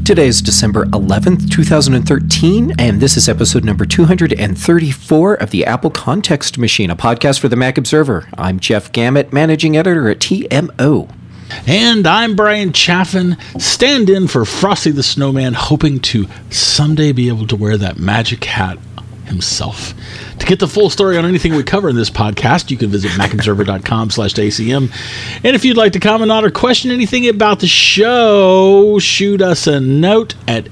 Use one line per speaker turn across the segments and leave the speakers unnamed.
Today is December 11th, 2013, and this is episode number 234 of the Apple Context Machine, a podcast for the Mac Observer. I'm Jeff Gamet, managing editor at TMO.
And I'm Brian Chaffin, stand-in for Frosty the Snowman, hoping to someday be able to wear that magic hat himself. To get the full story on anything we cover in this podcast, you can visit macobserver.com/ACM. And if you'd like to comment on or question anything about the show, shoot us a note at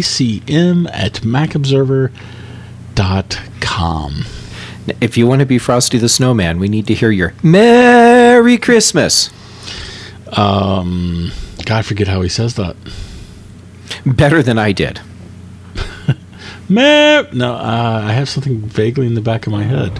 acm@macobserver.com.
If you want to be Frosty the Snowman, we need to hear your Merry Christmas.
God, I forget how he says that.
Better than I did.
I have something vaguely in the back of my head.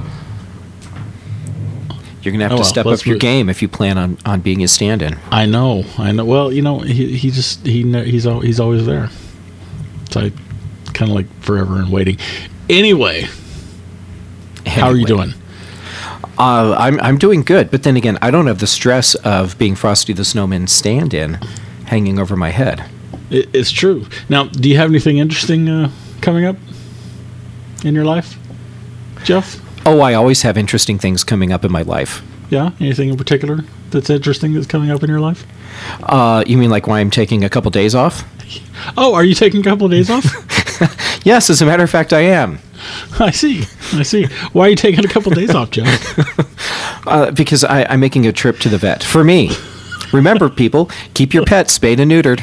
You're going to have to step up your game if you plan on being his stand-in.
I know. Well, he's always there. So I kind of like forever and waiting. Anyway, how are you doing?
I'm doing good, but then again, I don't have the stress of being Frosty the Snowman stand-in hanging over my head.
It's true. Now, do you have anything interesting coming up in your life, Jeff?
Oh, I always have interesting things coming up in my life.
Yeah? Anything in particular that's interesting that's coming up in your life?
You mean like why I'm taking a couple days off?
Oh, are you taking a couple of days off?
Yes, as a matter of fact, I am.
I see. Why are you taking a couple of days off, Jeff?
Because I'm making a trip to the vet. For me. Remember, people, keep your pets spayed and neutered.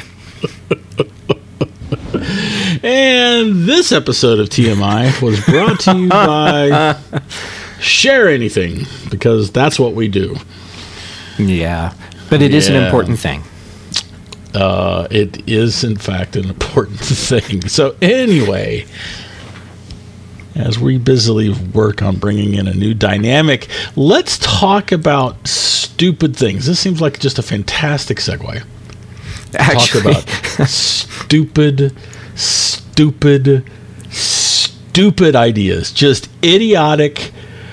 And this episode of TMI was brought to you by Share Anything, because that's what we do.
Yeah, but it is an important thing.
It is, in fact, an important thing. So anyway, as we busily work on bringing in a new dynamic, let's talk about stupid things. This seems like just a fantastic segue.
Actually,
talk about stupid ideas. Just idiotic,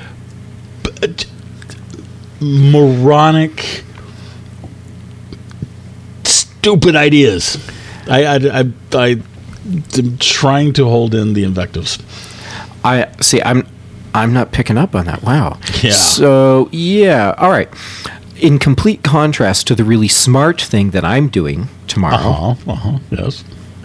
moronic, stupid ideas. I'm trying to hold in the invectives.
I'm not picking up on that. Wow.
Yeah.
So, yeah. All right. In complete contrast to the really smart thing that I'm doing tomorrow.
Yes.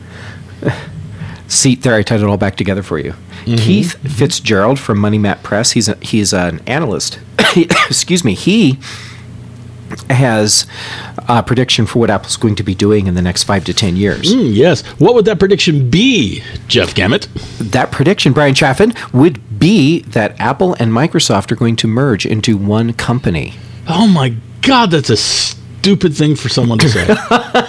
See, there, I tied it all back together for you. Keith Fitzgerald from Money Map Press, he's an analyst. Excuse me. He has a prediction for what Apple's going to be doing in the next 5 to 10 years.
Yes. What would that prediction be, Jeff Gamet?
That prediction, Brian Chaffin, would be that Apple and Microsoft are going to merge into one company.
Oh my God, that's a stupid thing for someone to say.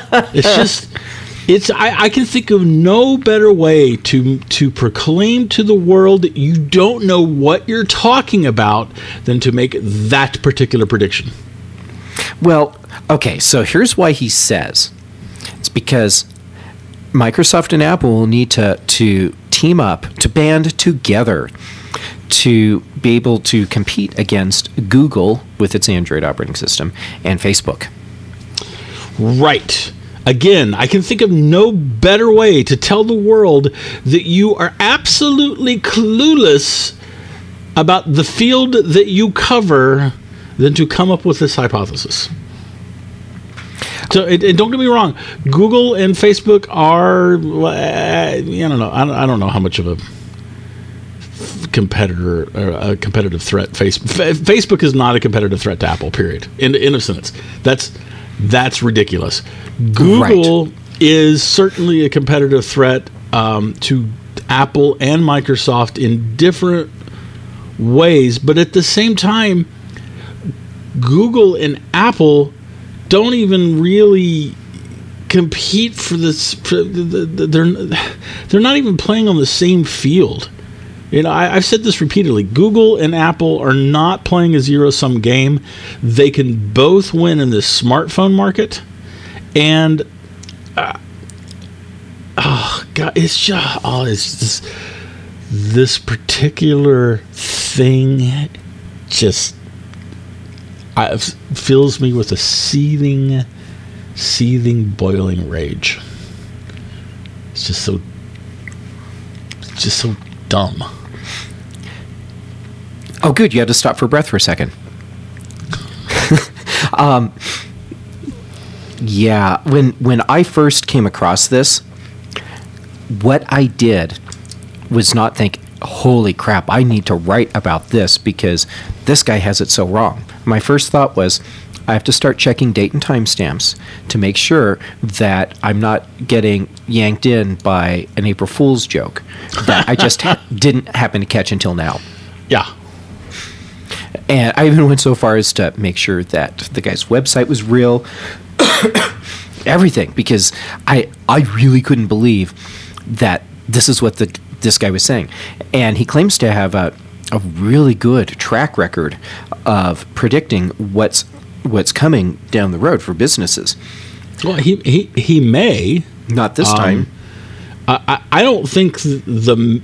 I can think of no better way to proclaim to the world that you don't know what you're talking about than to make that particular prediction.
Well, okay, so here's why he says. It's because Microsoft and Apple will need to team up, to band together, to be able to compete against Google with its Android operating system and Facebook.
Right. Again, I can think of no better way to tell the world that you are absolutely clueless about the field that you cover than to come up with this hypothesis. So, and don't get me wrong, Google and Facebook are, I don't know how much of a competitor or a competitive threat Facebook is not a competitive threat to Apple, period. In a sense, that's ridiculous. Google is certainly a competitive threat to Apple and Microsoft in different ways, but at the same time, Google and Apple don't even really compete for this. They're not even playing on the same field. You know, I've said this repeatedly. Google and Apple are not playing a zero-sum game. They can both win in this smartphone market, and it's just this particular thing just fills me with a seething, boiling rage. It's just so dumb.
Oh, good. You had to stop for breath for a second. Yeah, when I first came across this, what I did was not think, holy crap, I need to write about this because this guy has it so wrong. My first thought was, I have to start checking date and timestamps to make sure that I'm not getting yanked in by an April Fool's joke that I just didn't happen to catch until now.
Yeah.
And I even went so far as to make sure that the guy's website was real, everything, because I really couldn't believe that this is what this guy was saying. And he claims to have a really good track record of predicting what's coming down the road for businesses.
Well, he may.
Not this time.
I don't think the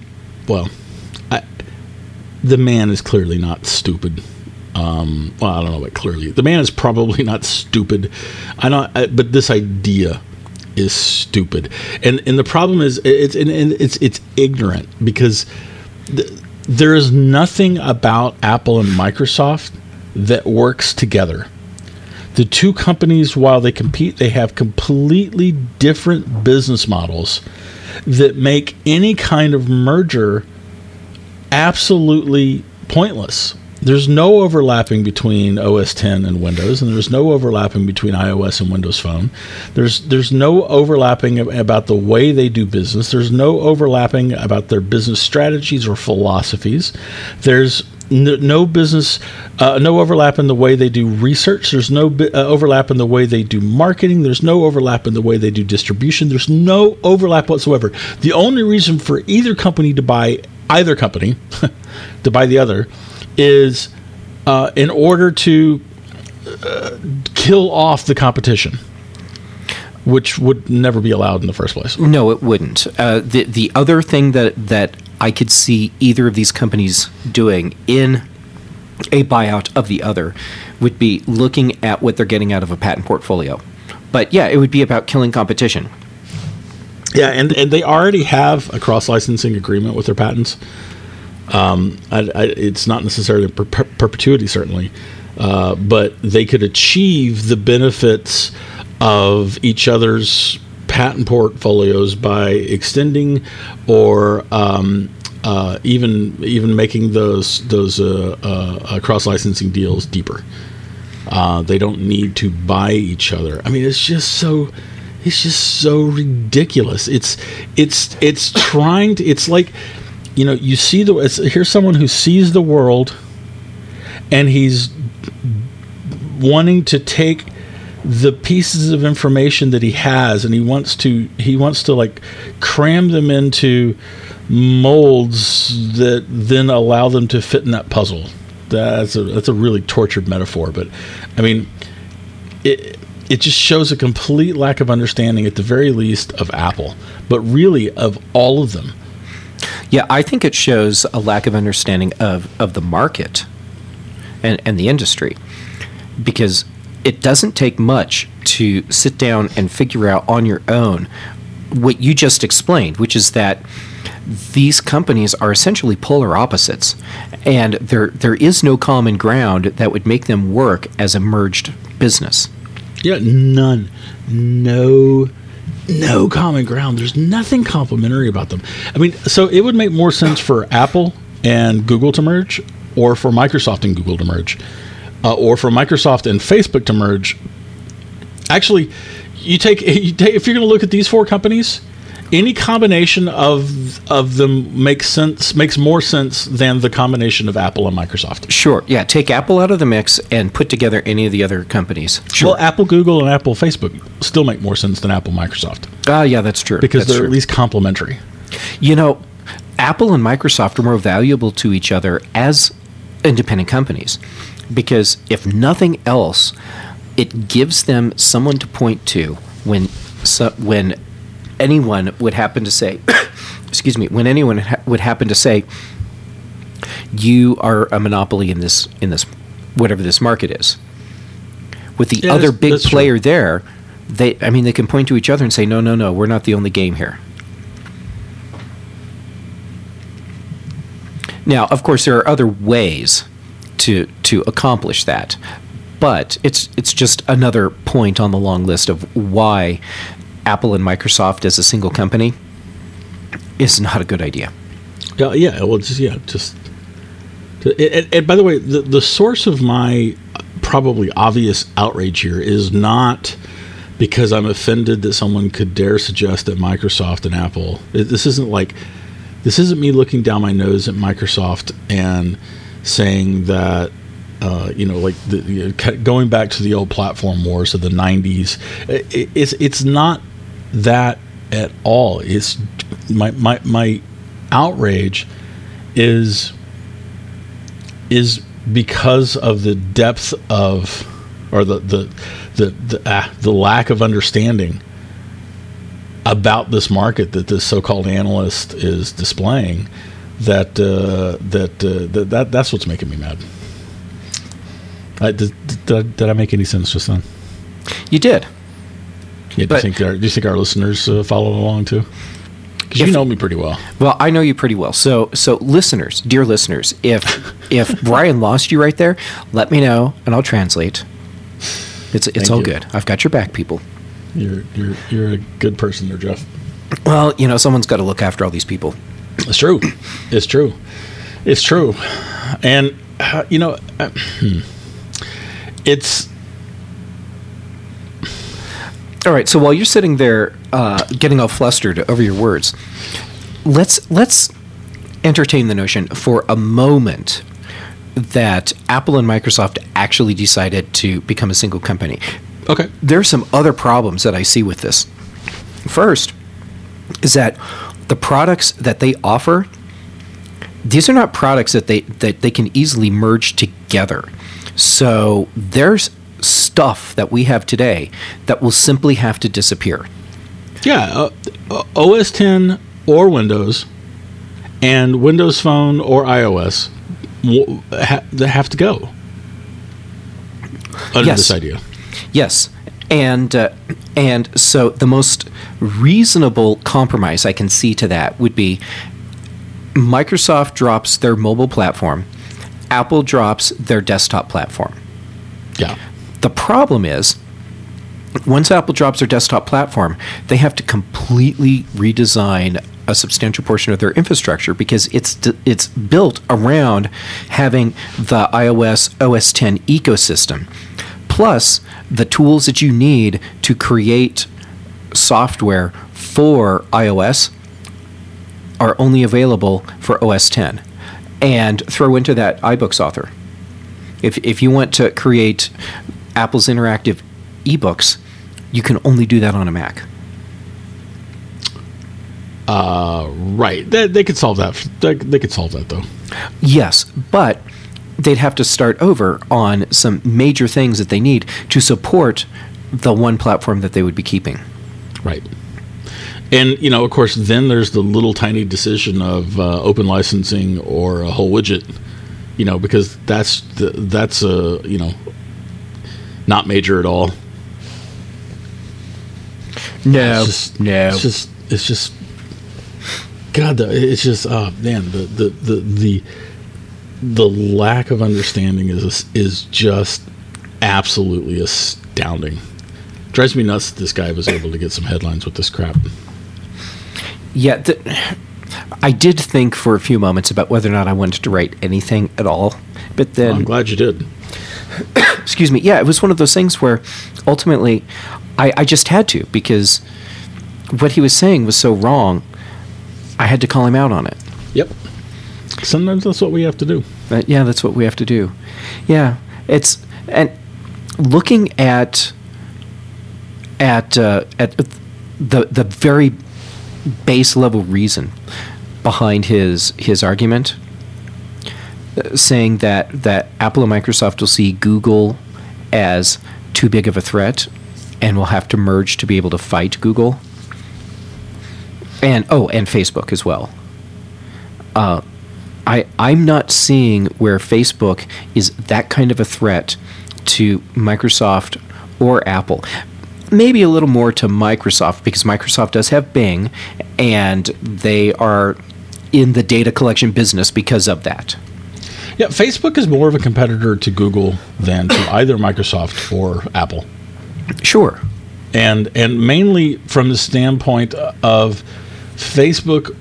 man is clearly not stupid. Well, I don't know what clearly. The man is probably not stupid. But this idea is stupid, and the problem is it's ignorant because there is nothing about Apple and Microsoft that works together. The two companies, while they compete, they have completely different business models that make any kind of merger absolutely pointless. There's no overlapping between OS X and Windows, and there's no overlapping between iOS and Windows Phone. There's no overlapping about the way they do business. There's no overlapping about their business strategies or philosophies. There's no business, no overlap in the way they do research. There's no overlap in the way they do marketing. There's no overlap in the way they do distribution. There's no overlap whatsoever. The only reason for either company to buy either company, to buy the other, is in order to kill off the competition, which would never be allowed in the first place.
No, it wouldn't. The other thing that I could see either of these companies doing in a buyout of the other would be looking at what they're getting out of a patent portfolio. But yeah, it would be about killing competition.
Yeah, and they already have a cross-licensing agreement with their patents. It's not necessarily perpetuity, certainly, but they could achieve the benefits of each other's patent portfolios by extending or even making those cross-licensing deals deeper. They don't need to buy each other. I mean, it's just so ridiculous. It's trying to. It's like, you know, you see here's someone who sees the world, and he's wanting to take the pieces of information that he has, and he wants to like cram them into molds that then allow them to fit in that puzzle. That's a really tortured metaphor, but I mean, it just shows a complete lack of understanding, at the very least, of Apple, but really of all of them.
Yeah, I think it shows a lack of understanding of the market and the industry, because it doesn't take much to sit down and figure out on your own what you just explained, which is that these companies are essentially polar opposites, and there is no common ground that would make them work as a merged business.
Yeah, none. No common ground. There's nothing complementary about them. I mean, so it would make more sense for Apple and Google to merge, or for Microsoft and Google to merge, or for Microsoft and Facebook to merge. Actually, you take if you're going to look at these four companies, any combination of them makes more sense than the combination of Apple and Microsoft.
Sure. Yeah. Take Apple out of the mix and put together any of the other companies. Sure.
Well, Apple, Google, and Apple, Facebook still make more sense than Apple, Microsoft.
Yeah, that's true.
Because they're at least complementary.
You know, Apple and Microsoft are more valuable to each other as independent companies, because if nothing else, it gives them someone to point to when anyone would happen to say, excuse me, when anyone would happen to say, you are a monopoly in this whatever this market is. With the other big player there, they can point to each other and say, no, we're not the only game here. Now, of course, there are other ways to accomplish that, but it's just another point on the long list of why Apple and Microsoft as a single company is not a good idea.
Yeah. Well, just. And by the way, the source of my probably obvious outrage here is not because I'm offended that someone could dare suggest that Microsoft and Apple. This isn't me looking down my nose at Microsoft and saying that, going back to the old platform wars of the 90s. It's not that at all. It's my outrage is because of the depth of, or the lack of understanding about this market that this so-called analyst is displaying. That's what's making me mad. Did I make any sense just then?
You did.
Yeah. Do you think our listeners follow along too? Because you know me pretty well.
Well, I know you pretty well. So listeners, dear listeners, if Brian lost you right there, let me know and I'll translate. It's all good. I've got your back, people.
You're a good person there, Jeff.
Well, someone's got to look after all these people.
It's true. And it's
all right. So while you're sitting there getting all flustered over your words, let's entertain the notion for a moment that Apple and Microsoft actually decided to become a single company.
Okay.
There are some other problems that I see with this. First is that the products that they offer, these are not products that they can easily merge together. So there's stuff that we have today that will simply have to disappear.
Yeah, OS 10 or Windows and Windows Phone or iOS they have to go under this idea.
Yes, and so the most reasonable compromise I can see to that would be Microsoft drops their mobile platform, Apple drops their desktop platform.
Yeah.
The problem is, once Apple drops their desktop platform, they have to completely redesign a substantial portion of their infrastructure because it's built around having the iOS OS X ecosystem, plus the tools that you need to create software for iOS are only available for OS X. And throw into that iBooks Author. If you want to create Apple's interactive ebooks, you can only do that on a Mac.
Right. They could solve that. They could solve that, though.
Yes, but they'd have to start over on some major things that they need to support the one platform that they would be keeping.
Right. And, of course, then there's the little tiny decision of open licensing or a whole widget, because that's not major at all.
No.
It's just God, it's just man, the lack of understanding is just absolutely astounding. Drives me nuts that this guy was able to get some headlines with this crap.
Yeah, I did think for a few moments about whether or not I wanted to write anything at all, but then
I'm glad you did.
Excuse me. Yeah, it was one of those things where ultimately I just had to, because what he was saying was so wrong. I had to call him out on it.
Yep. Sometimes that's what we have to do.
Yeah, that's what we have to do. Yeah, and looking at the very base level reason behind his argument, saying that Apple and Microsoft will see Google as too big of a threat and will have to merge to be able to fight Google. And Facebook as well. I'm not seeing where Facebook is that kind of a threat to Microsoft or Apple. Maybe a little more to Microsoft, because Microsoft does have Bing, and they are in the data collection business because of that.
Yeah, Facebook is more of a competitor to Google than to either Microsoft or Apple.
Sure.
And mainly from the standpoint of Facebook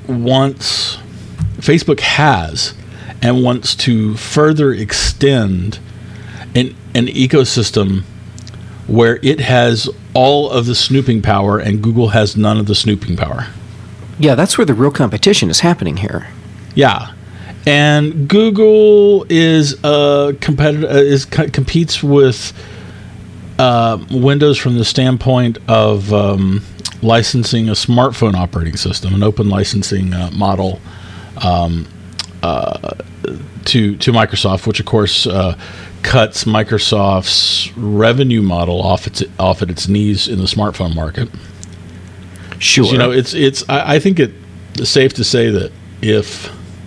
has and wants to further extend an ecosystem where it has all of the snooping power and Google has none of the snooping power.
Yeah, that's where the real competition is happening here.
Yeah. And Google is competes with Windows from the standpoint of licensing a smartphone operating system, an open licensing model to Microsoft, which of course cuts Microsoft's revenue model off at its knees in the smartphone market.
Sure.
You know, I think it's safe to say that if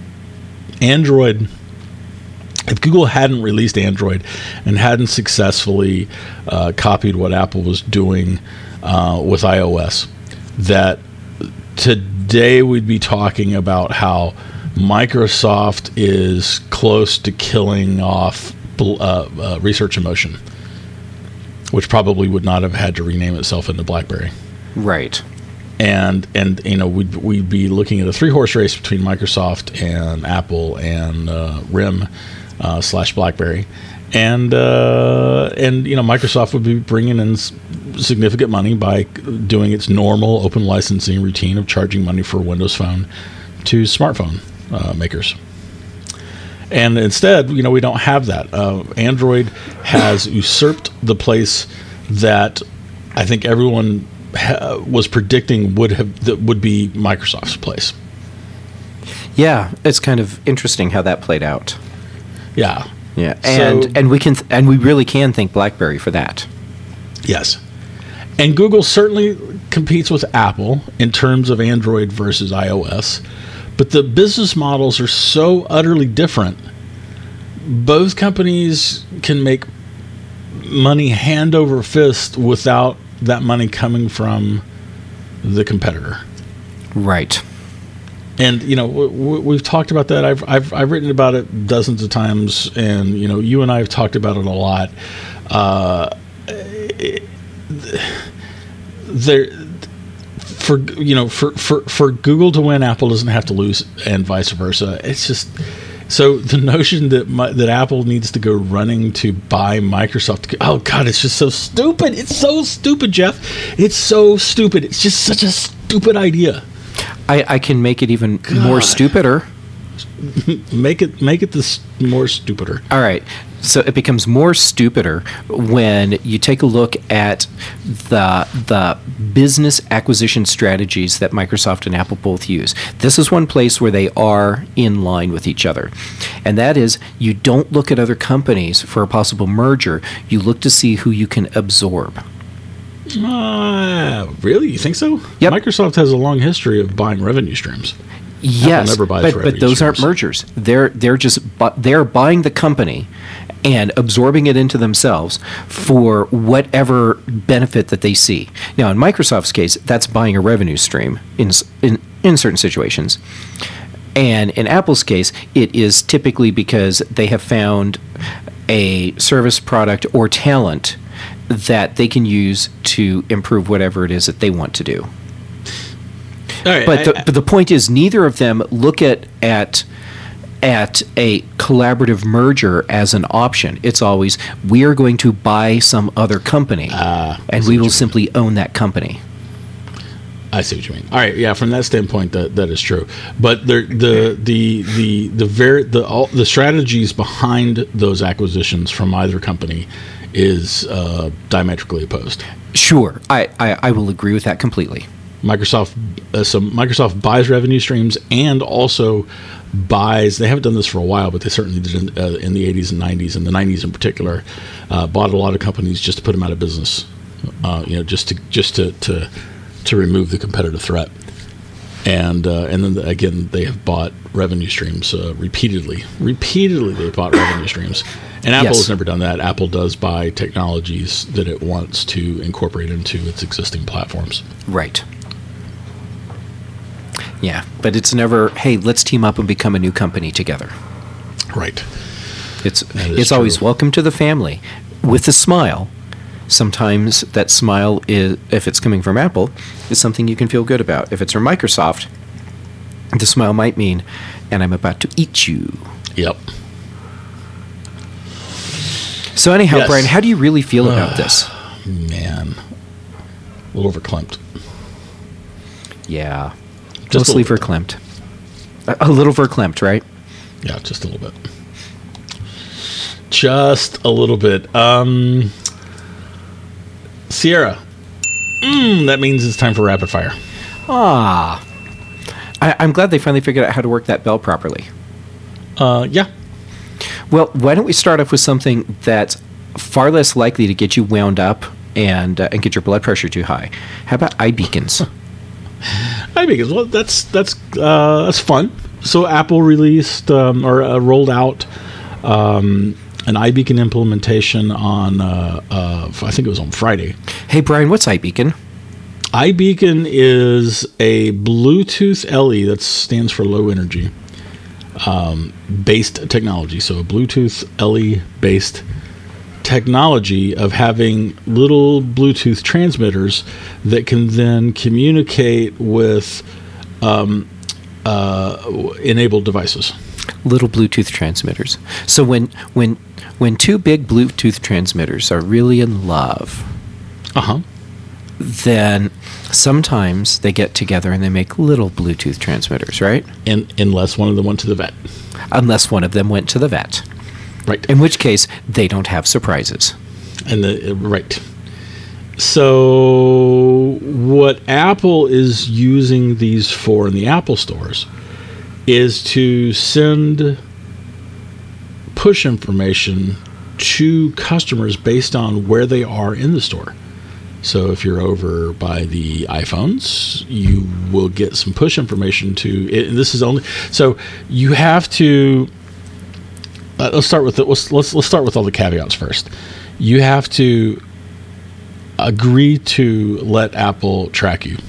Google hadn't released Android and hadn't successfully copied what Apple was doing with iOS, that today we'd be talking about how Microsoft is close to killing off Research in Motion, which probably would not have had to rename itself into BlackBerry.
Right.
And you know, we'd be looking at a 3-horse race between Microsoft and Apple and RIM / BlackBerry, and you know, Microsoft would be bringing in significant money by doing its normal open licensing routine of charging money for Windows Phone to smartphone makers. And instead, you know, we don't have that. Android has usurped the place that I think everyone was predicting would be Microsoft's place.
Yeah, it's kind of interesting how that played out.
Yeah.
Yeah, and we really can thank BlackBerry for that.
Yes. And Google certainly competes with Apple in terms of Android versus iOS, but the business models are so utterly different. Both companies can make money hand over fist without that money coming from the competitor.
Right.
And you know, we've talked about that. I've written about it dozens of times, and you know, you and I have talked about it a lot. For Google to win, Apple doesn't have to lose, and vice versa. It's just so the notion that Apple needs to go running to buy Microsoft. Oh God, it's just so stupid. It's so stupid, Jeff. It's so stupid. It's just such a stupid idea.
I can make it even more stupider.
Make it this more stupider.
All right. So it becomes more stupider when you take a look at the business acquisition strategies that Microsoft and Apple both use. This is one place where they are in line with each other. And that is, you don't look at other companies for a possible merger. You look to see who you can absorb.
Really? You think so?
Yep.
Microsoft has a long history of buying revenue streams.
Yes,
Apple never buys
but those aren't mergers. They're buying the company and absorbing it into themselves for whatever benefit that they see. Now, in Microsoft's case, that's buying a revenue stream in certain situations. And in Apple's case, it is typically because they have found a service, product, or talent that they can use to improve whatever it is that they want to do.
All right,
but the point is, neither of them look at a collaborative merger as an option. It's always, we are going to buy some other company, and we will simply own that company.
I see what you mean. All right, yeah. From that standpoint, that is true. But the strategies behind those acquisitions from either company is diametrically opposed.
Sure, I will agree with that completely.
Microsoft buys revenue streams and also buys. They haven't done this for a while, but they certainly did in the 80s and 90s, and the 90s in particular. Bought a lot of companies just to put them out of business. Just to remove the competitive threat. And then again, they have bought revenue streams repeatedly. Repeatedly, they've bought revenue streams. And Apple has never done that. Apple does buy technologies that it wants to incorporate into its existing platforms.
Right. Yeah, but it's never, hey, let's team up and become a new company together.
Right.
It's always welcome to the family with a smile. Sometimes that smile is, if it's coming from Apple, is something you can feel good about. If it's from Microsoft, the smile might mean, and I'm about to eat you.
Yep.
So anyhow, yes. Brian, how do you really feel about this?
Man, a little verklempt.
Yeah, mostly verklempt. A little verklempt, right?
Yeah, just a little bit. Just a little bit. Sierra. That means it's time for rapid fire.
I'm glad they finally figured out how to work that bell properly.
Yeah.
Well, why don't we start off with something that's far less likely to get you wound up and get your blood pressure too high? How about iBeacons?
iBeacons. Well, that's fun. So Apple released or rolled out an iBeacon implementation on I think it was on Friday.
Hey Brian, what's iBeacon?
iBeacon is a Bluetooth LE, that stands for low energy, based technology. So a Bluetooth LE based technology of having little Bluetooth transmitters that can then communicate with enabled devices.
Little Bluetooth transmitters. So when two big Bluetooth transmitters are really in love, then sometimes they get together and they make little Bluetooth transmitters, right?
And unless one of them went to the vet.
Unless one of them went to the vet.
Right.
In which case, they don't have surprises.
Right. So what Apple is using these for in the Apple stores is to send push information to customers based on where they are in the store. So if you're over by the iPhones, you will get some push information to it. And this is only so you have to. Let's start with let's start with all the caveats first. You have to agree to let Apple track you.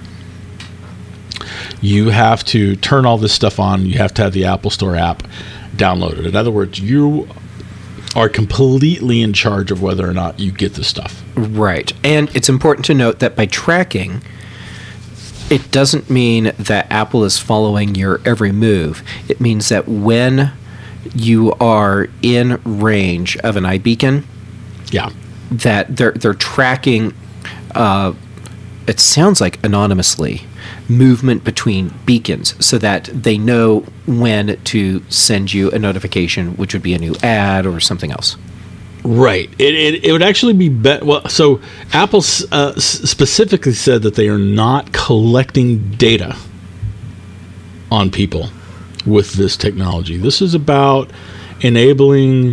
You have to turn all this stuff on. You have to have the Apple Store app downloaded. In other words, you are completely in charge of whether or not you get this stuff.
Right. And it's important to note that by tracking, it doesn't mean that Apple is following your every move. It means that when you are in range of an iBeacon, that they're tracking, it sounds like anonymously, movement between beacons so that they know when to send you a notification, which would be a new ad or something else.
Right. It would actually be better. Well, so Apple specifically said that they are not collecting data on people with this technology. This is about enabling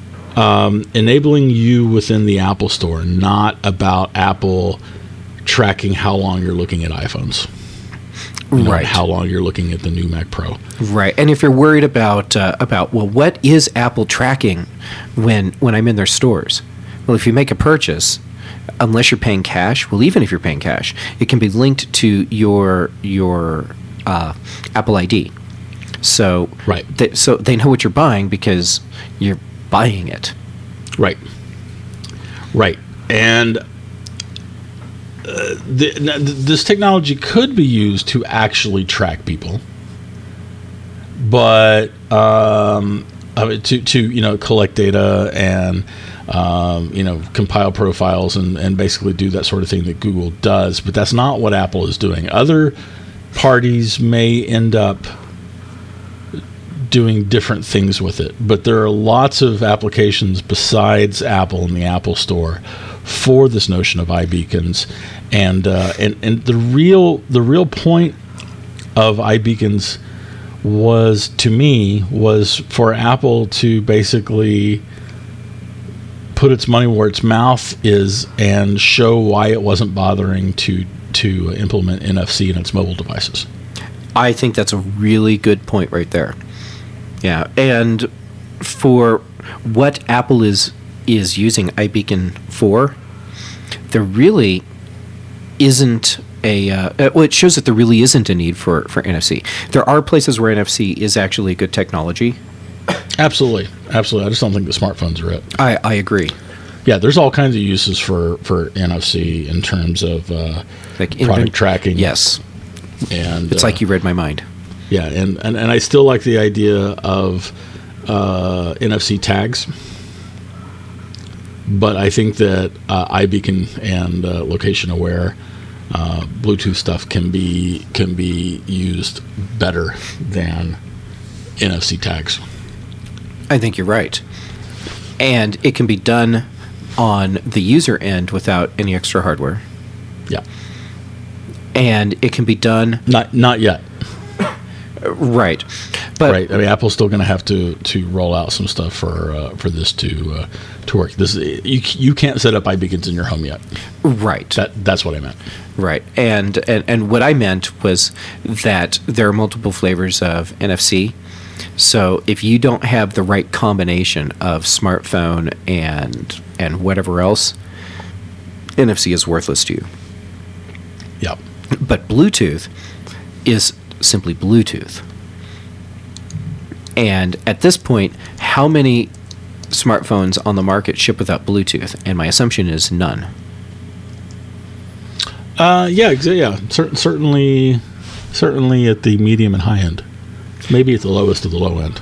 you within the Apple Store, not about Apple tracking how long you're looking at iPhones. Right. How long you're looking at the new Mac Pro.
Right. And if you're worried about well, what is Apple tracking when I'm in their stores? Well, if you make a purchase, unless you're paying cash, well, even if you're paying cash, it can be linked to your Apple ID. So
right.
So they know what you're buying because you're buying it.
Right. Right. And this technology could be used to actually track people, but to collect data and compile profiles and basically do that sort of thing that Google does. But that's not what Apple is doing. Other parties may end up doing different things with it, but there are lots of applications besides Apple in the Apple Store for this notion of iBeacons, and the real point of iBeacons was for Apple to basically put its money where its mouth is and show why it wasn't bothering to implement NFC in its mobile devices.
I think that's a really good point right there. Yeah, and for what Apple is using iBeacon for, there really isn't well, it shows that there really isn't a need for NFC. There are places where NFC is actually a good technology.
Absolutely. I just don't think the smartphones are it.
I agree.
Yeah, there's all kinds of uses for NFC in terms of
Like
product tracking.
Yes.
And
It's like you read my mind.
Yeah, and I still like the idea of NFC tags, but I think that iBeacon and location aware Bluetooth stuff can be used better than NFC tags.
I think you're right. And it can be done on the user end without any extra hardware.
Yeah.
And it can be done...
Not yet.
Right. But
right. I mean, Apple's still going to have to roll out some stuff for this to work. This you can't set up iBeacons in your home yet.
Right.
That's what I meant.
Right. And what I meant was that there are multiple flavors of NFC. So if you don't have the right combination of smartphone and whatever else, NFC is worthless to you.
Yep.
But Bluetooth is simply Bluetooth. And at this point, how many smartphones on the market ship without Bluetooth? And my assumption is none.
Yeah. Certainly at the medium and high end. Maybe at the lowest of the low end.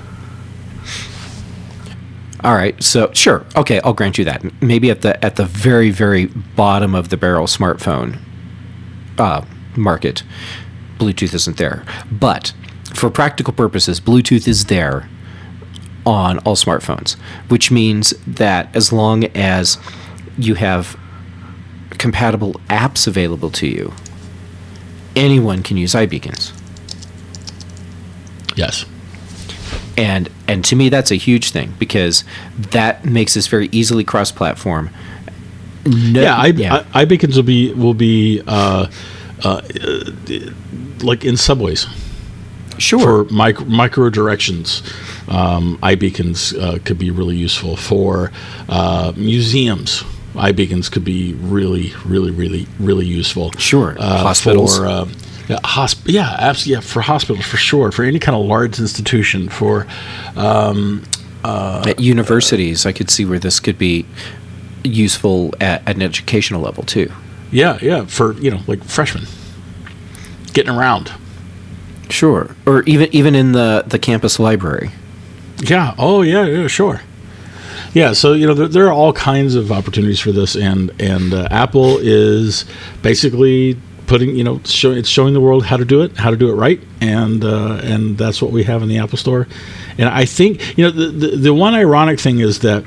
All right, so sure, okay, I'll grant you that. Maybe at the very, very bottom of the barrel smartphone market, Bluetooth isn't there. But for practical purposes, Bluetooth is there on all smartphones, which means that as long as you have compatible apps available to you, anyone can use iBeacons.
Yes.
And to me, that's a huge thing because that makes this very easily cross-platform.
iBeacons will be like in subways.
Sure.
For micro directions, iBeacons could be really useful. For museums, iBeacons could be really, really, really, really useful.
Sure. Hospitals.
Absolutely. For hospitals, for sure. For any kind of large institution, for
at universities, I could see where this could be useful at an educational level too.
Yeah. For like freshmen getting around.
Sure. Or even in the campus library.
Yeah. Oh yeah. Sure. Yeah, so there are all kinds of opportunities for this, and Apple is basically showing the world how to do it right, and that's what we have in the Apple Store. And I think the one ironic thing is that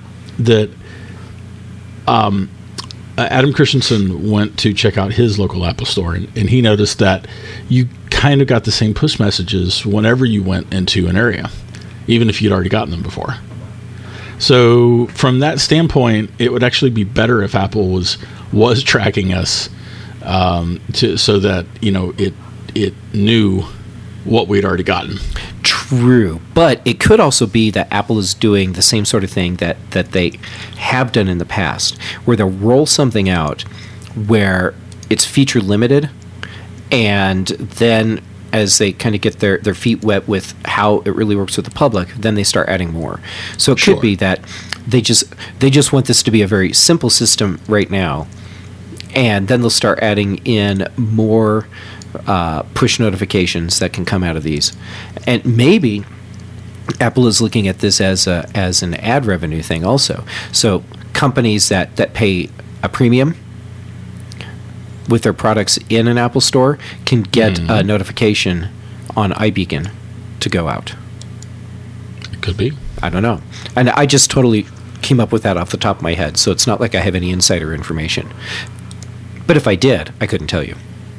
Adam Christensen went to check out his local Apple Store, and he noticed that you kind of got the same push messages whenever you went into an area, even if you'd already gotten them before. So from that standpoint, it would actually be better if Apple was tracking us so that it knew what we'd already gotten.
True, but it could also be that Apple is doing the same sort of thing that they have done in the past, where they'll roll something out where it's feature limited, and then as they kind of get their feet wet with how it really works with the public, then they start adding more. So it could be that they just want this to be a very simple system right now, and then they'll start adding in more push notifications that can come out of these. And maybe Apple is looking at this as an ad revenue thing also. So companies that pay a premium with their products in an Apple Store can get a notification on iBeacon to go out.
It could be.
I don't know. And I just totally came up with that off the top of my head, so it's not like I have any insider information. But if I did, I couldn't tell you.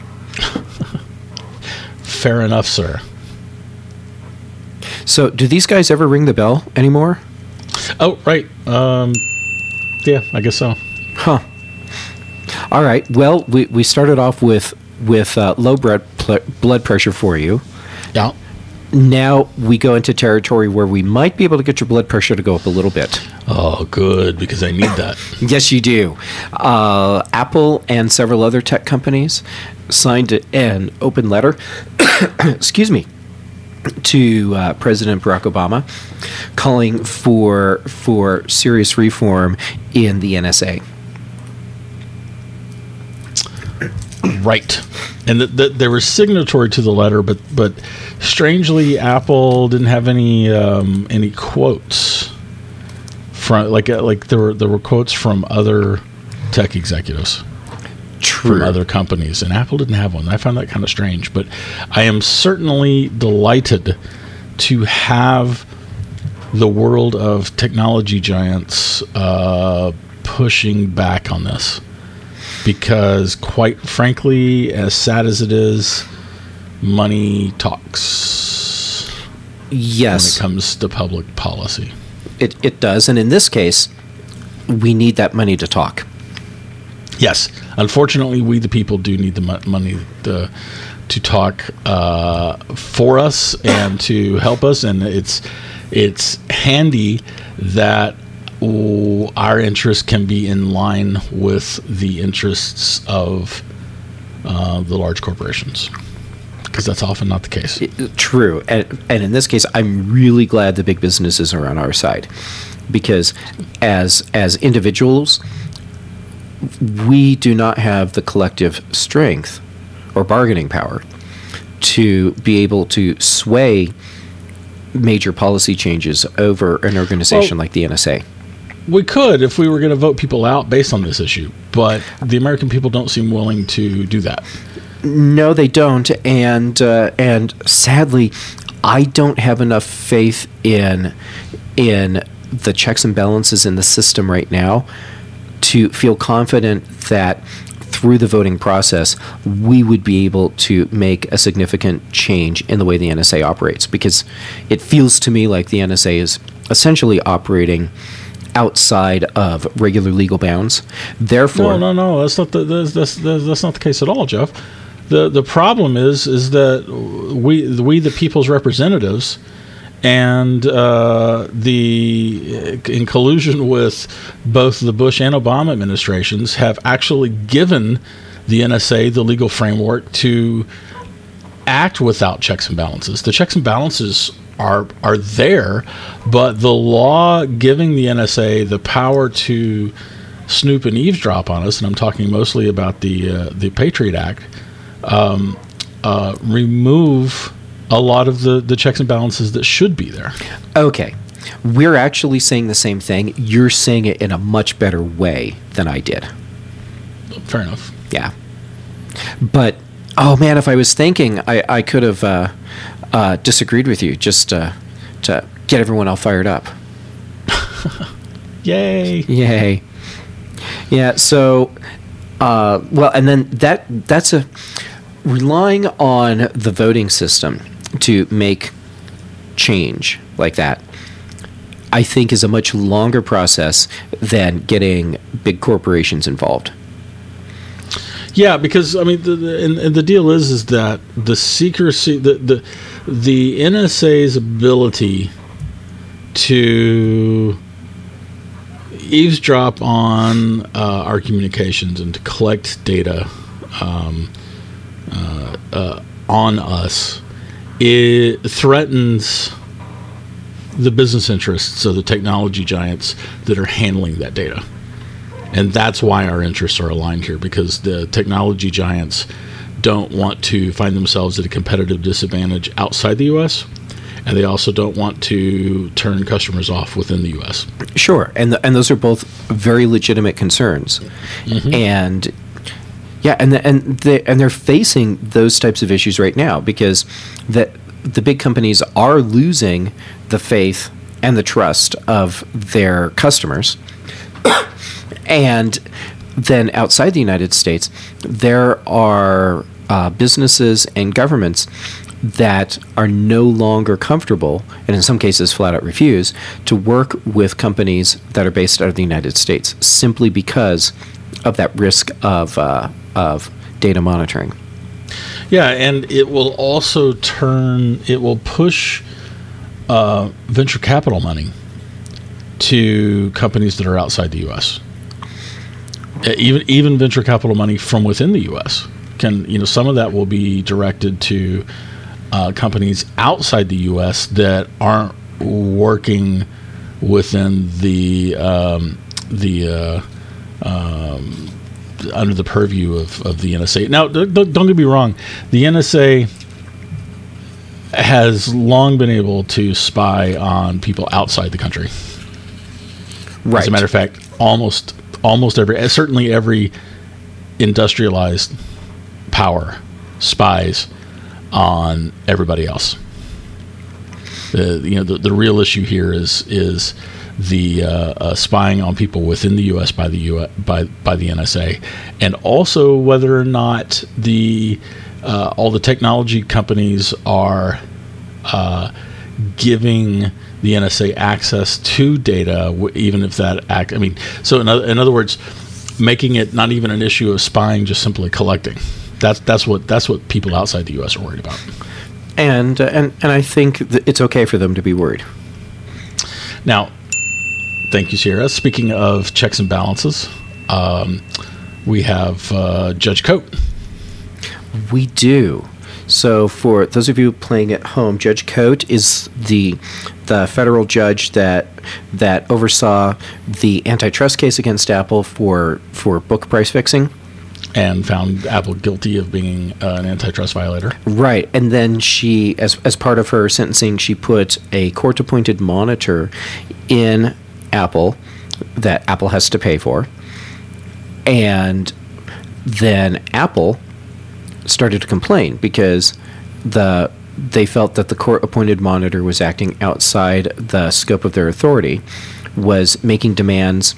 Fair enough, sir.
So do these guys ever ring the bell anymore?
Oh, right. Yeah, I guess so.
Huh. All right. Well, we started off with low blood pressure for you.
Yeah.
Now we go into territory where we might be able to get your blood pressure to go up a little bit.
Oh, good, because I need that.
Yes, you do. Apple and several other tech companies signed an open letter, excuse me, to President Barack Obama, calling for serious reform in the NSA.
Right, and they were signatory to the letter, but strangely, Apple didn't have any quotes from like there were quotes from other tech executives.
True.
From other companies, and Apple didn't have one. I found that kind of strange, but I am certainly delighted to have the world of technology giants pushing back on this, because quite frankly, as sad as it is, money talks.
Yes.
When it comes to public policy.
It does, and in this case, we need that money to talk.
Yes. Unfortunately, we the people do need the money to talk for us and to help us, and it's handy that our interests can be in line with the interests of the large corporations, because that's often not the case.
True, and in this case, I'm really glad the big businesses are on our side, because as individuals, we do not have the collective strength or bargaining power to be able to sway major policy changes over an organization like the NSA.
We could if we were going to vote people out based on this issue, but the American people don't seem willing to do that.
No, they don't, and sadly, I don't have enough faith in the checks and balances in the system right now to feel confident that through the voting process, we would be able to make a significant change in the way the NSA operates, because it feels to me like the NSA is essentially operating outside of regular legal bounds. Therefore,
no, that's not the case at all, Jeff. The problem is that we the people's representatives, and in collusion with both the Bush and Obama administrations, have actually given the NSA the legal framework to act without checks and balances. The checks and balances are there, but the law giving the NSA the power to snoop and eavesdrop on us, and I'm talking mostly about the Patriot Act, remove a lot of the checks and balances that should be there.
Okay. We're actually saying the same thing. You're saying it in a much better way than I did.
Fair enough.
Yeah. But, oh man, if I was thinking, I could have disagreed with you just to get everyone all fired up.
Yay.
Yay. Yeah, so, well, and then that's relying on the voting system to make change like that, I think, is a much longer process than getting big corporations involved.
Yeah, because I mean, the deal is that the secrecy, the NSA's ability to eavesdrop on our communications and to collect data on us, it threatens the business interests of the technology giants that are handling that data. And that's why our interests are aligned here, because the technology giants don't want to find themselves at a competitive disadvantage outside the U.S., and they also don't want to turn customers off within the U.S.
Sure, and those are both very legitimate concerns. Mm-hmm. And yeah, and they're facing those types of issues right now, because the big companies are losing the faith and the trust of their customers. And then outside the United States, there are businesses and governments that are no longer comfortable, and in some cases flat out refuse, to work with companies that are based out of the United States, simply because of that risk of data monitoring.
Yeah, and it will also push venture capital money to companies that are outside the U.S. Even venture capital money from within the U.S. Some of that will be directed to companies outside the U.S. that aren't working within the under the purview of the NSA. Now, don't get me wrong, the NSA has long been able to spy on people outside the country.
Right.
As a matter of fact, almost certainly every industrialized power spies on everybody else. The real issue here is the spying on people within the U.S. by the NSA, and also whether or not all the technology companies are giving the NSA access to data, even if that so in other words, making it not even an issue of spying, just simply collecting. That's what people outside the U.S. are worried about.
And I think it's okay for them to be worried.
Now, thank you, Sierra. Speaking of checks and balances, we have Judge Coate.
We do. So for those of you playing at home, Judge Coate is the federal judge that oversaw the antitrust case against Apple for book price fixing.
And found Apple guilty of being an antitrust violator.
Right. And then she, as part of her sentencing, she put a court-appointed monitor in Apple that Apple has to pay for. And then Apple started to complain because they felt that the court-appointed monitor was acting outside the scope of their authority, was making demands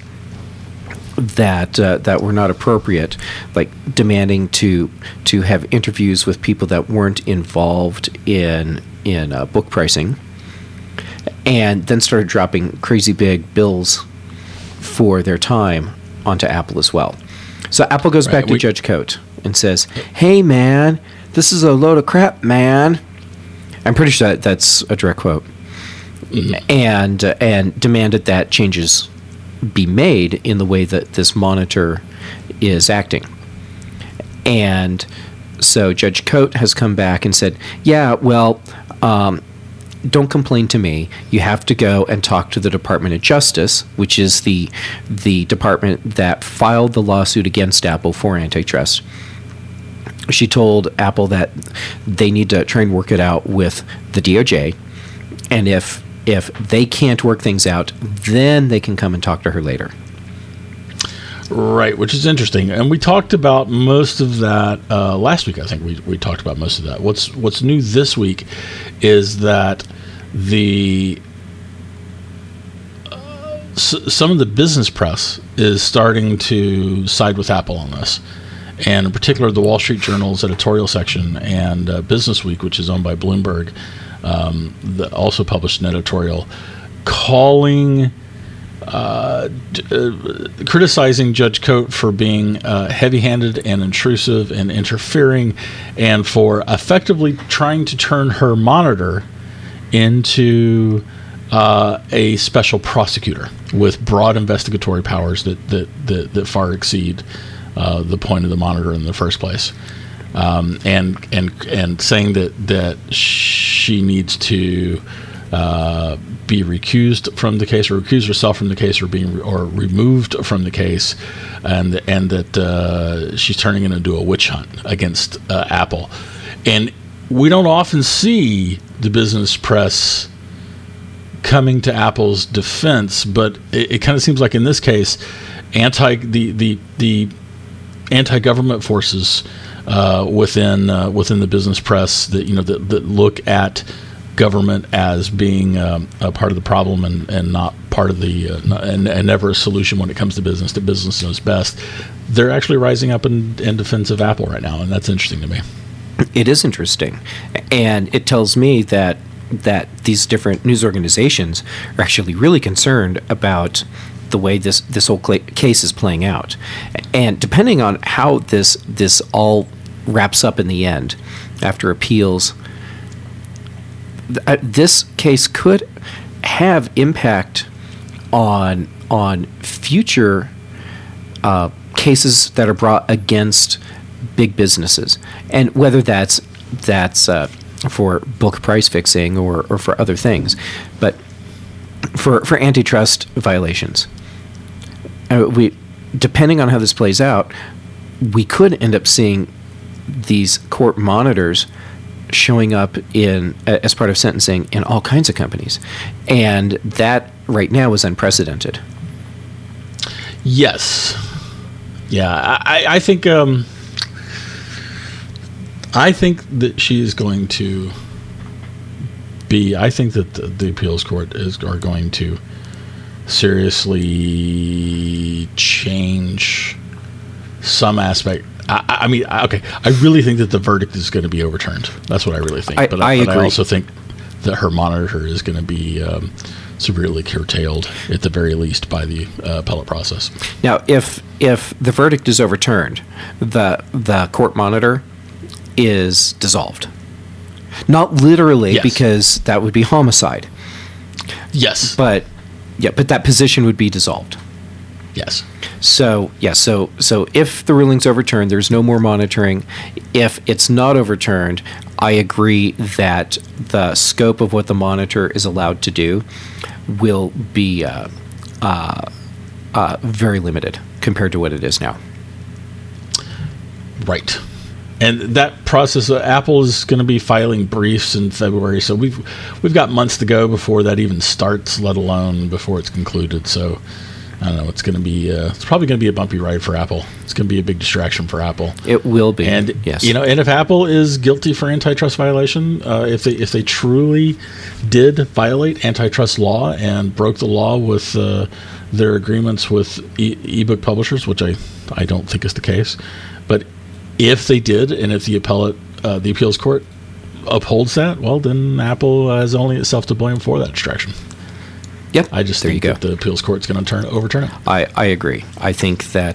that were not appropriate, like demanding to have interviews with people that weren't involved in book pricing, and then started dropping crazy big bills for their time onto Apple as well. So Apple goes back to Judge Coate and says, "Hey man, this is a load of crap, man." I'm pretty sure that's a direct quote. Mm-hmm. And demanded that changes be made in the way that this monitor is acting. And so Judge Coate has come back and said, yeah, well, don't complain to me. You have to go and talk to the Department of Justice, which is the department that filed the lawsuit against Apple for antitrust. She told Apple that they need to try and work it out with the DOJ, and if they can't work things out, then they can come and talk to her later.
Right, which is interesting. And we talked about most of that last week. I think we talked about most of that. What's new this week is that some of the business press is starting to side with Apple on this. And in particular, the Wall Street Journal's editorial section and Business Week, which is owned by Bloomberg, also published an editorial calling, criticizing Judge Coate for being heavy-handed and intrusive and interfering, and for effectively trying to turn her monitor into a special prosecutor with broad investigatory powers that far exceed the point of the monitor in the first place. And saying that she needs to be recused from the case, or recuse herself from the case, or removed from the case, and that she's turning it into a witch hunt against Apple. And we don't often see the business press coming to Apple's defense, but it kind of seems like in this case, the anti-government forces within the business press that look at government as being a part of the problem and not part of the and never a solution when it comes to business. That business knows best. They're actually rising up in defense of Apple right now, and that's interesting to me.
It is interesting, and it tells me that these different news organizations are actually really concerned about the way this whole case is playing out. And depending on how this all wraps up in the end after appeals, this case could have impact on future cases that are brought against big businesses, and whether that's for book price fixing or for other things, but for antitrust violations, we, depending on how this plays out, we could end up seeing these court monitors showing up as part of sentencing in all kinds of companies, and that right now is unprecedented.
Yes. Yeah, I think that she is going to be. I think that the appeals court are going to seriously change some aspect. I mean, okay. I really think that the verdict is going to be overturned. That's what I really think. But I agree. I also think that her monitor is going to be severely curtailed, at the very least, by the appellate process.
Now, if the verdict is overturned, the court monitor is dissolved. Not literally, yes, because that would be homicide.
Yes.
But that position would be dissolved.
Yes.
So if the ruling's overturned, there's no more monitoring. If it's not overturned, I agree that the scope of what the monitor is allowed to do will be very limited compared to what it is now.
Right. And that process, Apple is going to be filing briefs in February, so we've got months to go before that even starts, let alone before it's concluded. So I don't know. It's going to be. It's probably going to be a bumpy ride for Apple. It's going to be a big distraction for Apple.
It will be.
And
yes,
and if Apple is guilty for antitrust violation, if they truly did violate antitrust law and broke the law with their agreements with ebook publishers, which I don't think is the case, but if they did, and if the appeals court upholds that, well, then Apple has only itself to blame for that distraction.
Yep.
I just think that the appeals court's going to overturn it.
I agree. I think that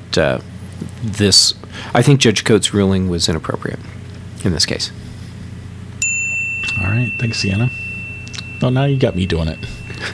I think Judge Coates' ruling was inappropriate in this case.
All right. Thanks, Sienna. Oh, now you got me doing it.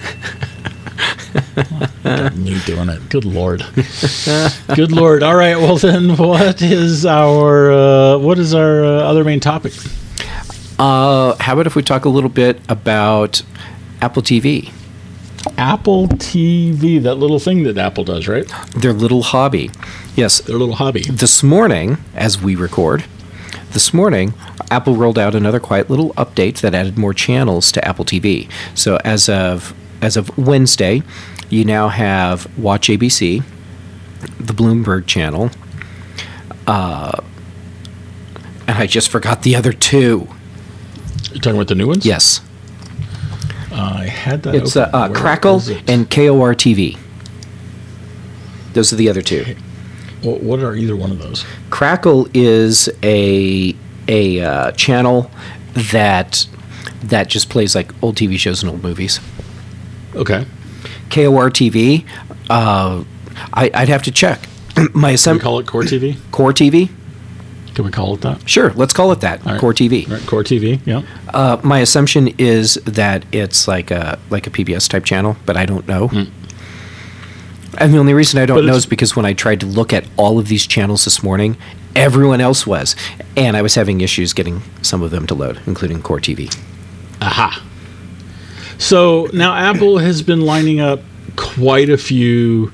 Got me doing it. Good Lord. Good Lord. All right. Well, then, what is our other main topic?
How about if we talk a little bit about Apple TV?
Apple TV, that little thing that Apple does, right?
Their little hobby. Yes.
Their little hobby.
This morning, as we record, Apple rolled out another quiet little update that added more channels to Apple TV. So as of Wednesday, you now have Watch ABC, the Bloomberg channel, and I just forgot the other two.
You're talking about the new ones?
Yes.
I had that.
It's Crackle and KOR TV. Those are the other two.
Well, what are either one of those?
Crackle is a channel that just plays like old TV shows and old movies.
Okay.
KOR TV, I'd have to check.
Can we call it Core TV?
Core TV?
Can we call it that?
Sure, let's call it that. Right. Core TV.
All right, Core TV, yeah.
My assumption is that it's like a PBS type channel, but I don't know. And the only reason I don't know is because when I tried to look at all of these channels this morning, everyone else was. And I was having issues getting some of them to load, including Core TV.
Aha. So now Apple has been lining up quite a few,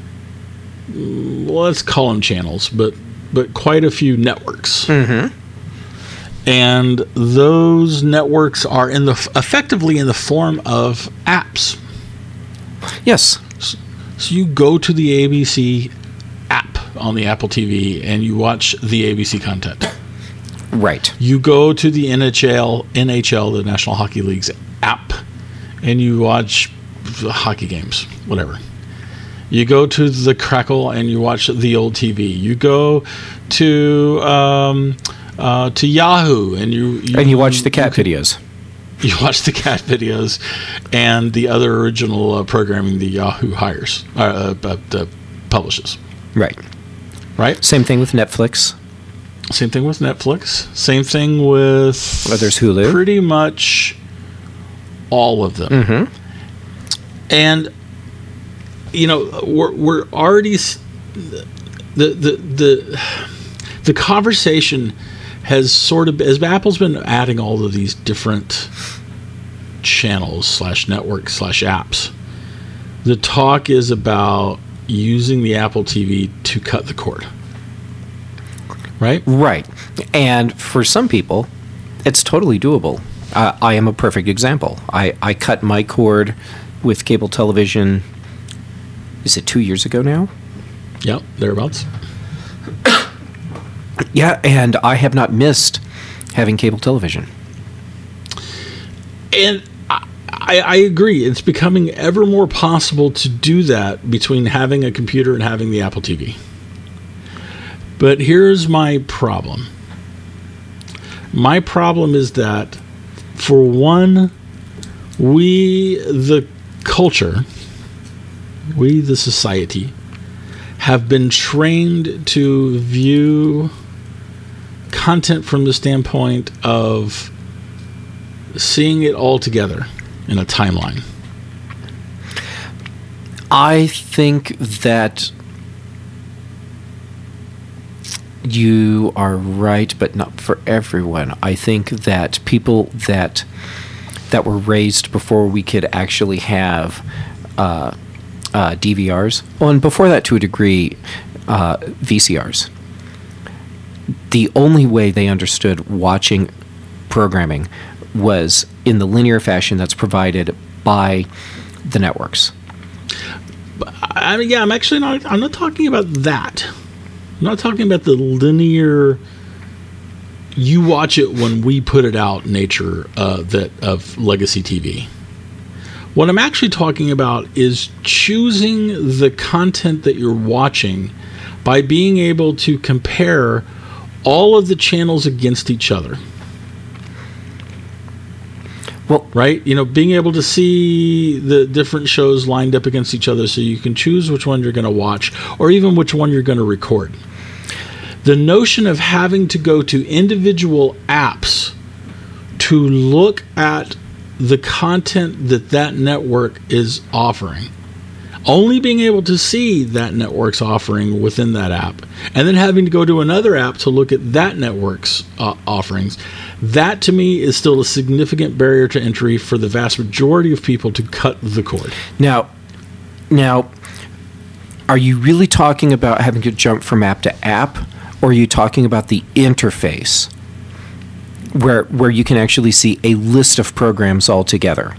let's call them channels, but quite a few networks.
Mm-hmm.
And those networks are effectively in the form of apps.
Yes.
So you go to the ABC app on the Apple TV and you watch the ABC content.
Right.
You go to the NHL, the National Hockey League's app, and you watch hockey games, whatever. You go to the Crackle and you watch the old TV. You go to Yahoo and you watch the cat
videos.
You watch the cat videos and the other original programming the Yahoo publishes.
Right.
Right.
Same thing with Netflix.
Same thing with Netflix. Same thing with...
Well, there's Hulu.
Pretty much all of them.
Mm-hmm.
And, you know, we're already... The conversation has sort of... As Apple's been adding all of these different channels / networks / apps, the talk is about using the Apple TV to cut the cord. Right?
Right. And for some people, it's totally doable. I am a perfect example. I cut my cord with cable television, is it 2 years ago now?
Yep, thereabouts.
Yeah, and I have not missed having cable television.
And I agree. It's becoming ever more possible to do that between having a computer and having the Apple TV. But here's my problem. My problem is that, for one, we, the culture, we, the society, have been trained to view content from the standpoint of seeing it all together in a timeline.
I think that you are right, but not for everyone. I think that people that were raised before we could actually have DVRs, well, and before that to a degree, VCRs. The only way they understood watching programming was in the linear fashion that's provided by the networks.
I mean, yeah, I'm not talking about that. I'm not talking about the linear, you watch it when we put it out nature of legacy TV. What I'm actually talking about is choosing the content that you're watching by being able to compare all of the channels against each other.
Well,
right? You know, being able to see the different shows lined up against each other so you can choose which one you're going to watch or even which one you're going to record. The notion of having to go to individual apps to look at the content that network is offering, only being able to see that network's offering within that app, and then having to go to another app to look at that network's offerings, that to me is still a significant barrier to entry for the vast majority of people to cut the cord.
Now, are you really talking about having to jump from app to app, or are you talking about the interface where you can actually see a list of programs all together?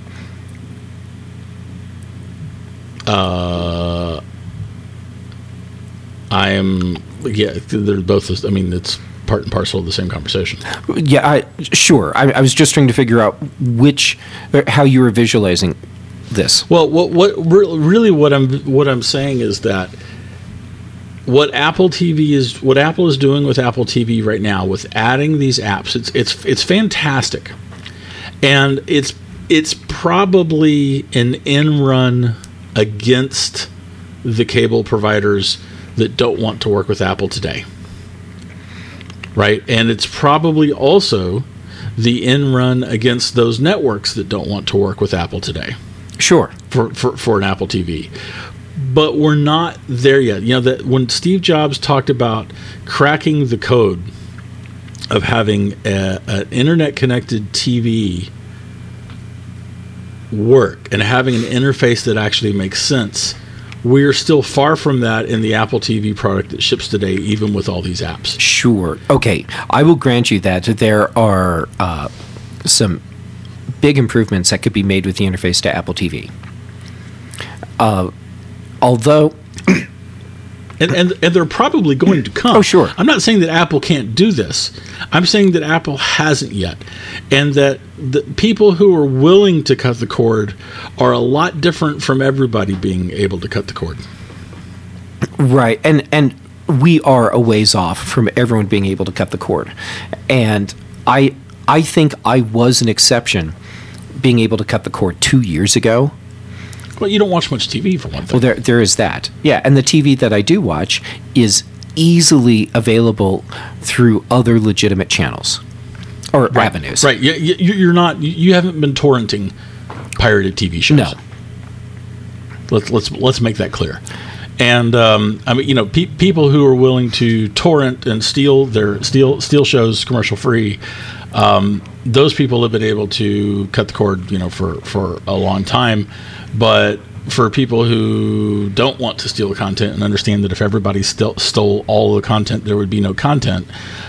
They're both. I mean, it's part and parcel of the same conversation. Yeah, sure. I was just trying to figure out how you were visualizing this.
Well, what I'm saying is that what Apple is doing with Apple TV right now, with adding these apps, it's fantastic, and it's probably an end run against the cable providers that don't want to work with Apple today, right? And it's probably also the end run against those networks that don't want to work with Apple today.
Sure.
For an Apple TV. But we're not there yet. You know, that when Steve Jobs talked about cracking the code of having an internet-connected TV work and having an interface that actually makes sense, we're still far from that in the Apple TV product that ships today, even with all these apps.
Sure. Okay. I will grant you that there are some big improvements that could be made with the interface to Apple TV. Although...
And they're probably going to come.
Oh, sure.
I'm not saying that Apple can't do this. I'm saying that Apple hasn't yet. And that the people who are willing to cut the cord are a lot different from everybody being able to cut the cord.
Right. And we are a ways off from everyone being able to cut the cord. And I think I was an exception being able to cut the cord 2 years ago.
Well, you don't watch much TV, for one thing.
Well, there is that. Yeah, and the TV that I do watch is easily available through other legitimate channels or avenues.
Right. You're not. You haven't been torrenting pirated TV shows.
No.
Let's make that clear. And I mean, people who are willing to torrent and steal shows commercial free, those people have been able to cut the cord, for a long time. But for people who don't want to steal the content and understand that if everybody stole all the content, there would be no content.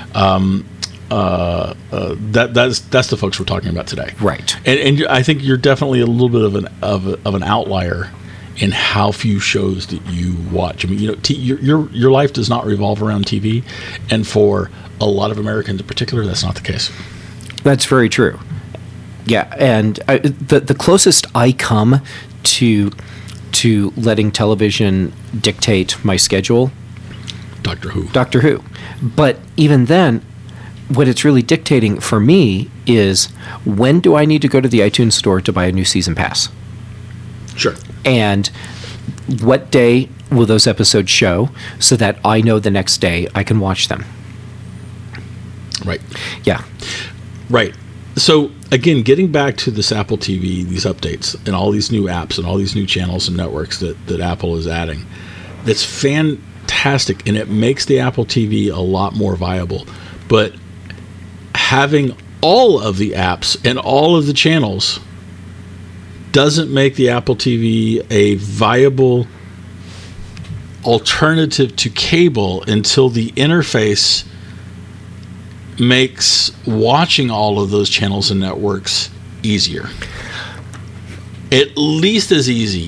That's the folks we're talking about today,
right?
And I think you're definitely a little bit of an outlier in how few shows that you watch. I mean, your life does not revolve around TV, and for a lot of Americans in particular, that's not the case.
That's very true. Yeah, and the closest I come to letting television dictate my schedule,
Doctor Who.
But even then, what it's really dictating for me is when do I need to go to the iTunes store to buy a new season pass?
Sure.
And what day will those episodes show so that I know the next day I can watch them?
Right.
Yeah.
Right. So, again, getting back to this Apple TV, these updates, and all these new apps and all these new channels and networks that Apple is adding, that's fantastic, and it makes the Apple TV a lot more viable. But having all of the apps and all of the channels doesn't make the Apple TV a viable alternative to cable until the interface makes watching all of those channels and networks easier. At least as easy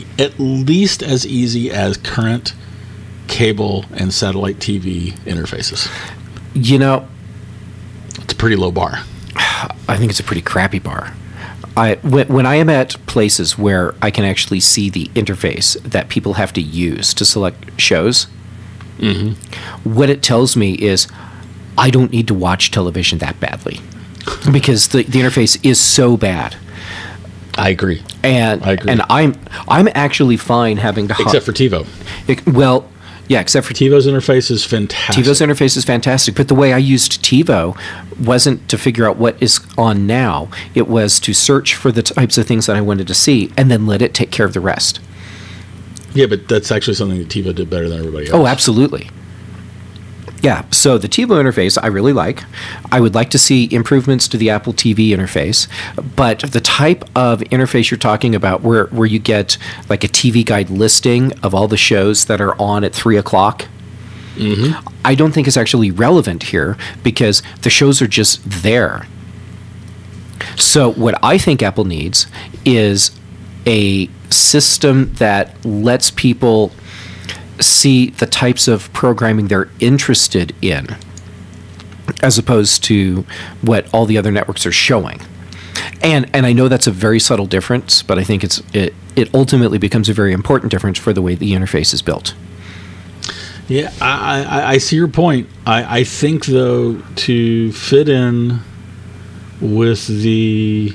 as current cable and satellite TV interfaces. It's a pretty low bar.
I think it's a pretty crappy bar. When I am at places where I can actually see the interface that people have to use to select shows, what it tells me is I don't need to watch television that badly because the interface is so bad.
I agree.
And I'm actually fine having to
except for TiVo.
Except for
TiVo's interface is fantastic.
TiVo's interface is fantastic, but the way I used TiVo wasn't to figure out what is on now. It was to search for the types of things that I wanted to see and then let it take care of the rest.
Yeah, but that's actually something that TiVo did better than everybody else.
Oh, absolutely. Yeah, so the TiVo interface I really like. I would like to see improvements to the Apple TV interface, but the type of interface you're talking about where you get like a TV guide listing of all the shows that are on at 3 o'clock, I don't think is actually relevant here because the shows are just there. So what I think Apple needs is a system that lets people see the types of programming they're interested in as opposed to what all the other networks are showing. And I know that's a very subtle difference, but I think it ultimately becomes a very important difference for the way the interface is built.
Yeah, I see your point. I think, though, to fit in with the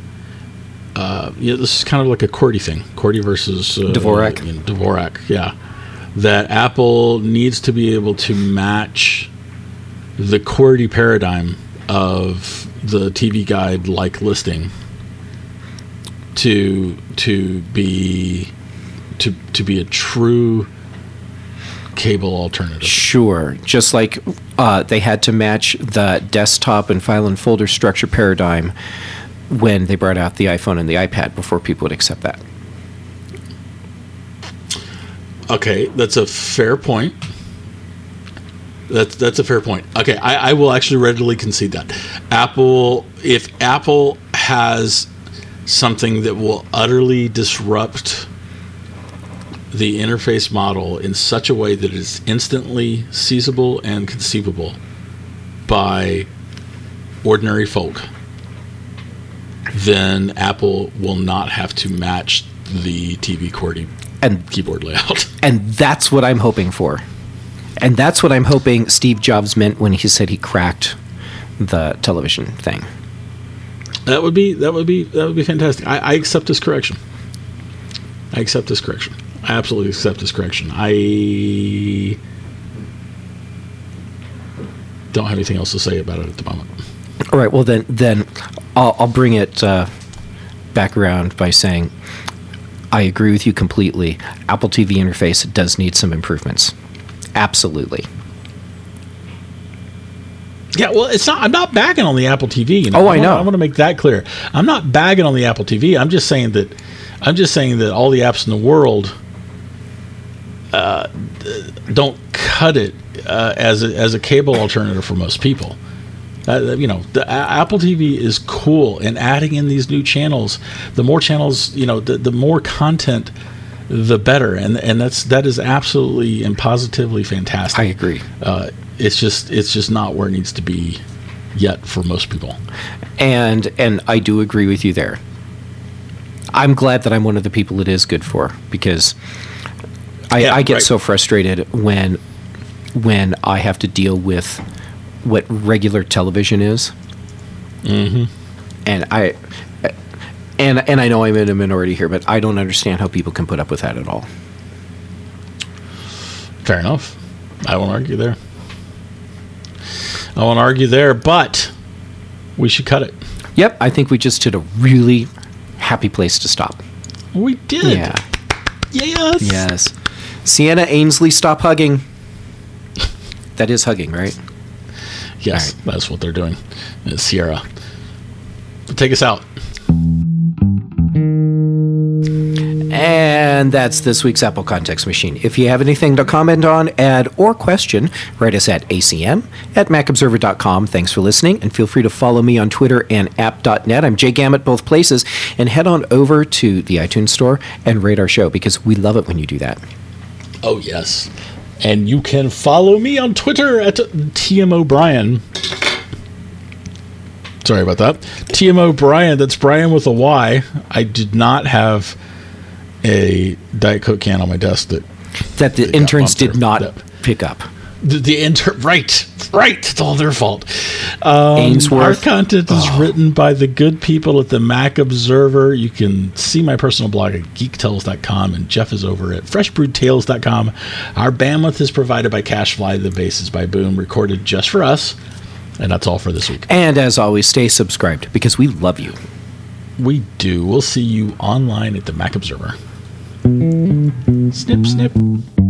this is kind of like a QWERTY thing. QWERTY versus
Dvorak.
Dvorak, yeah. That Apple needs to be able to match the QWERTY paradigm of the TV guide like listing to be a true cable alternative.
Sure. Just like they had to match the desktop and file and folder structure paradigm when they brought out the iPhone and the iPad before people would accept that.
Okay, that's a fair point. That's a fair point. Okay, I will actually readily concede that. If Apple has something that will utterly disrupt the interface model in such a way that it is instantly seizable and conceivable by ordinary folk, then Apple will not have to match the TV QWERTY and keyboard layout.
And that's what I'm hoping for. And that's what I'm hoping Steve Jobs meant when he said he cracked the television thing.
That would be fantastic. I accept this correction. I absolutely accept this correction. don't have anything else to say about it at the moment.
All right. Well, then I'll bring it back around by saying I agree with you completely. Apple TV interface does need some improvements. Absolutely.
Yeah, well, it's not. I'm not bagging on the Apple TV.
Oh, I know.
I want to make that clear. I'm not bagging on the Apple TV. I'm just saying that all the apps in the world don't cut it as a cable alternative for most people. The Apple TV is cool, and adding in these new channels, the more channels, the more content, the better, and that is absolutely and positively fantastic.
I agree.
It's just not where it needs to be yet for most people.
And I do agree with you there. I'm glad that I'm one of the people it is good for, because I get so frustrated when I have to deal with what regular television is.
Mm-hmm.
And I know I'm in a minority here, but I don't understand how people can put up with that at all.
Fair enough. I won't argue there. But we should cut it.
Yep, I think we just hit a really happy place to stop.
We did.
Yeah. Yes. Sienna Ainsley, stop hugging. That is hugging, right?
Yes, right. That's what they're doing. It's Sierra. Take us out.
And that's this week's Apple Context Machine. If you have anything to comment on, add, or question, write us at acm@macobserver.com. Thanks for listening, and feel free to follow me on Twitter and app.net. I'm Jay Gammett, both places. And head on over to the iTunes Store and rate our show, because we love it when you do that.
Oh, yes. And you can follow me on Twitter at TM O'Brien. Sorry about that. TM O'Brien, that's Brian with a Y. I did not have a Diet Coke can on my desk that
the interns did not pick up.
Right. It's all their fault.
Ainsworth.
Our content is written by the good people at the Mac Observer. You can see my personal blog at geektales.com, and Jeff is over at freshbrewtales.com. Our bandwidth is provided by CacheFly. The bass is by Boom, recorded just for us. And that's all for this week.
And as always, stay subscribed, because we love you.
We do. We'll see you online at the Mac Observer. Snip, snip.